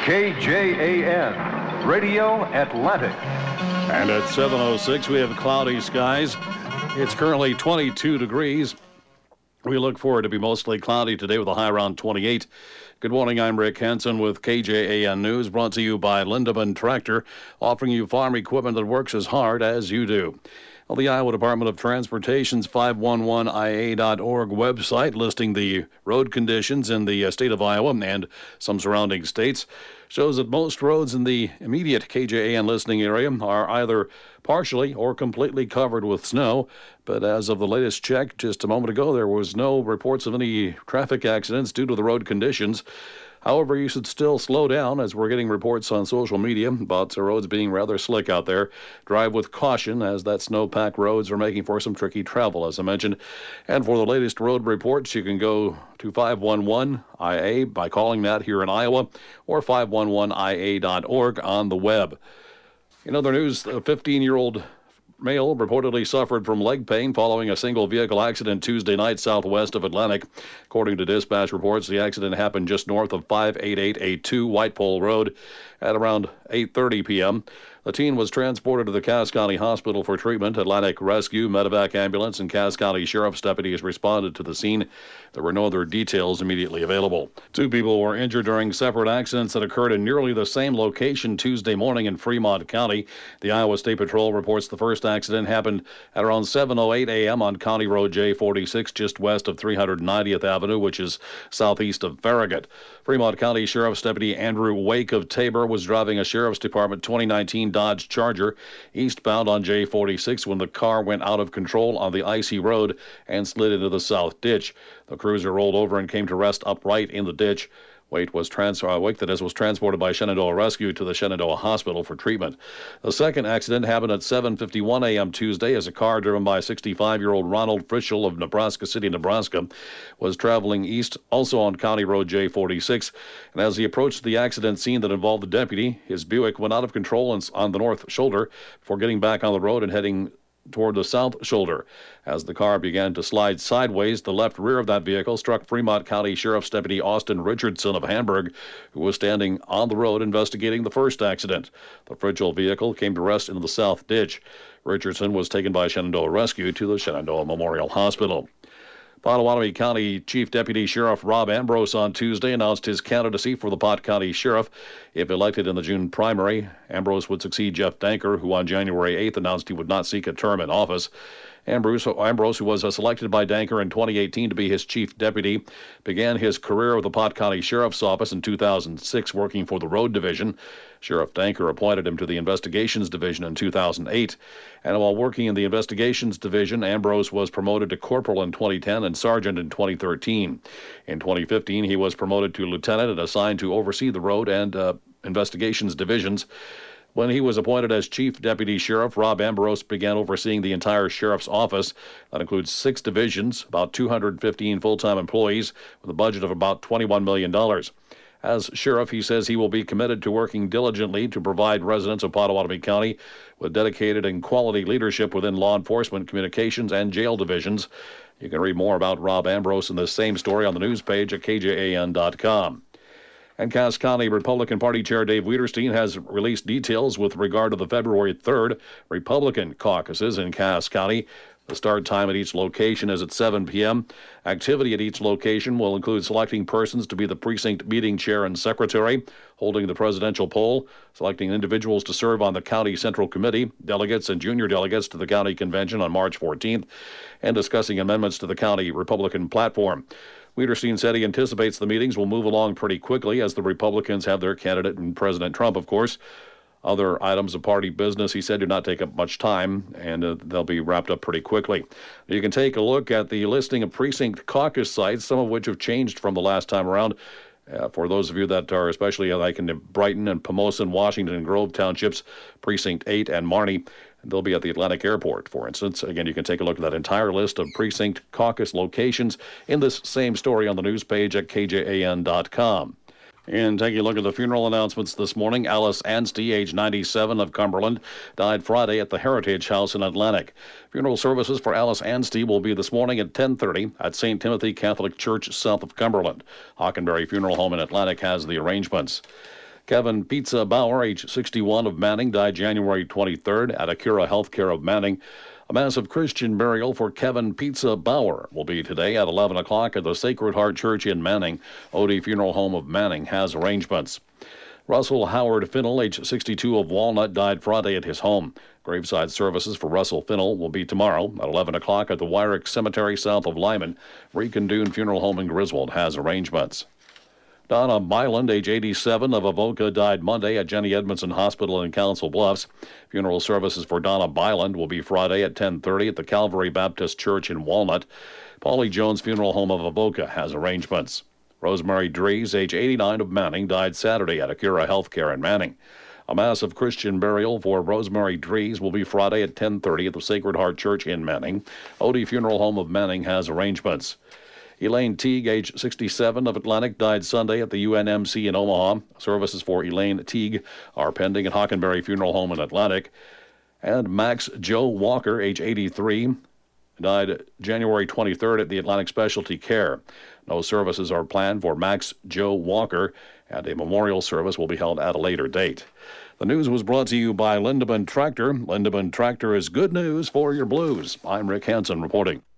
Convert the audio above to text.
KJAN, Radio Atlantic. And at 7:06, we have cloudy skies. It's currently 22 degrees. We look forward to be mostly cloudy today with a high around 28. Good morning, I'm Rick Hansen with KJAN News, brought to you by Lindeman Tractor, offering you farm equipment that works as hard as you do. Well, the Iowa Department of Transportation's 511ia.org website listing the road conditions in the state of Iowa and some surrounding states shows that most roads in the immediate KJAN listening area are either partially or completely covered with snow. But as of the latest check just a moment ago, there was no reports of any traffic accidents due to the road conditions. However, you should still slow down as we're getting reports on social media about the roads being rather slick out there. Drive with caution as that snow-packed roads are making for some tricky travel, as I mentioned. And for the latest road reports, you can go to 511IA by calling that here in Iowa or 511ia.org on the web. In other news, a 15-year-old male reportedly suffered from leg pain following a single vehicle accident Tuesday night southwest of Atlantic. According to dispatch reports, the accident happened just north of 58882 White Pole Road at around 8:30 p.m. The teen was transported to the Cass County Hospital for treatment. Atlantic Rescue, Medevac Ambulance, and Cass County Sheriff's deputies responded to the scene. There were no other details immediately available. Two people were injured during separate accidents that occurred in nearly the same location Tuesday morning in Fremont County. The Iowa State Patrol reports the first accident happened at around 7:08 a.m. on County Road J46, just west of 390th Avenue, which is southeast of Farragut. Fremont County Sheriff's Deputy Andrew Wake of Tabor was driving a Sheriff's Department 2019 Dodge Charger eastbound on J46 when the car went out of control on the icy road and slid into the south ditch. The cruiser rolled over and came to rest upright in the ditch. Wake was transported by Shenandoah Rescue to the Shenandoah Hospital for treatment. The second accident happened at 7:51 a.m. Tuesday as a car driven by 65-year-old Ronald Frischel of Nebraska City, Nebraska, was traveling east, also on County Road J46. And as he approached the accident scene that involved the deputy, his Buick went out of control on the north shoulder before getting back on the road and heading toward the south shoulder. As the car began to slide sideways, the left rear of that vehicle struck Fremont County Sheriff's Deputy Austin Richardson of Hamburg, who was standing on the road investigating the first accident. The fragile vehicle came to rest in the south ditch. Richardson was taken by Shenandoah Rescue to the Shenandoah Memorial Hospital. Potawatomi County Chief Deputy Sheriff Rob Ambrose on Tuesday announced his candidacy for the Pot County Sheriff. If elected in the June primary, Ambrose would succeed Jeff Danker, who on January 8th announced he would not seek a term in office. Ambrose, who was selected by Danker in 2018 to be his chief deputy, began his career with the Pot County Sheriff's Office in 2006, working for the Road Division. Sheriff Danker appointed him to the Investigations Division in 2008. And while working in the Investigations Division, Ambrose was promoted to corporal in 2010 and sergeant in 2013. In 2015, he was promoted to lieutenant and assigned to oversee the Road and Investigations Divisions. When he was appointed as Chief Deputy Sheriff, Rob Ambrose began overseeing the entire Sheriff's Office. That includes 6 divisions, about 215 full-time employees, with a budget of about $21 million. As sheriff, he says he will be committed to working diligently to provide residents of Potawatomi County with dedicated and quality leadership within law enforcement, communications, and jail divisions. You can read more about Rob Ambrose in this same story on the news page at KJAN.com. And Cass County Republican Party Chair Dave Wiederstein has released details with regard to the February 3rd Republican caucuses in Cass County. The start time at each location is at 7 p.m. Activity at each location will include selecting persons to be the precinct meeting chair and secretary, holding the presidential poll, selecting individuals to serve on the county central committee, delegates and junior delegates to the county convention on March 14th, and discussing amendments to the county Republican platform. Wiederstein said he anticipates the meetings will move along pretty quickly as the Republicans have their candidate and President Trump, of course. Other items of party business, he said, do not take up much time, and they'll be wrapped up pretty quickly. You can take a look at the listing of precinct caucus sites, some of which have changed from the last time around. For those of you that are especially like in Brighton and Pomosa and Washington and Grove Townships, Precinct 8 and Marnie, they'll be at the Atlantic Airport, for instance. Again, you can take a look at that entire list of precinct caucus locations in this same story on the news page at KJAN.com. And taking a look at the funeral announcements this morning, Alice Anstey, age 97, of Cumberland, died Friday at the Heritage House in Atlantic. Funeral services for Alice Anstey will be this morning at 10:30 at St. Timothy Catholic Church, south of Cumberland. Hockenberry Funeral Home in Atlantic has the arrangements. Kevin Pizza Bauer, age 61, of Manning, died January 23rd at Acura Healthcare of Manning. A massive Christian burial for Kevin Pizza Bauer will be today at 11 o'clock at the Sacred Heart Church in Manning. Odie Funeral Home of Manning has arrangements. Russell Howard Finnell, age 62, of Walnut, died Friday at his home. Graveside services for Russell Finnell will be tomorrow at 11 o'clock at the Wyrick Cemetery south of Lyman. Recondoon Funeral Home in Griswold has arrangements. Donna Byland, age 87, of Avoca, died Monday at Jenny Edmondson Hospital in Council Bluffs. Funeral services for Donna Byland will be Friday at 10:30 at the Calvary Baptist Church in Walnut. Paulie Jones Funeral Home of Avoca has arrangements. Rosemary Dries, age 89, of Manning, died Saturday at Acura Healthcare in Manning. A massive Christian burial for Rosemary Dries will be Friday at 10:30 at the Sacred Heart Church in Manning. Odie Funeral Home of Manning has arrangements. Elaine Teague, age 67, of Atlantic, died Sunday at the UNMC in Omaha. Services for Elaine Teague are pending at Hockenberry Funeral Home in Atlantic. And Max Joe Walker, age 83, died January 23rd at the Atlantic Specialty Care. No services are planned for Max Joe Walker, and a memorial service will be held at a later date. The news was brought to you by Lindemann Tractor. Lindemann Tractor is good news for your blues. I'm Rick Hansen reporting.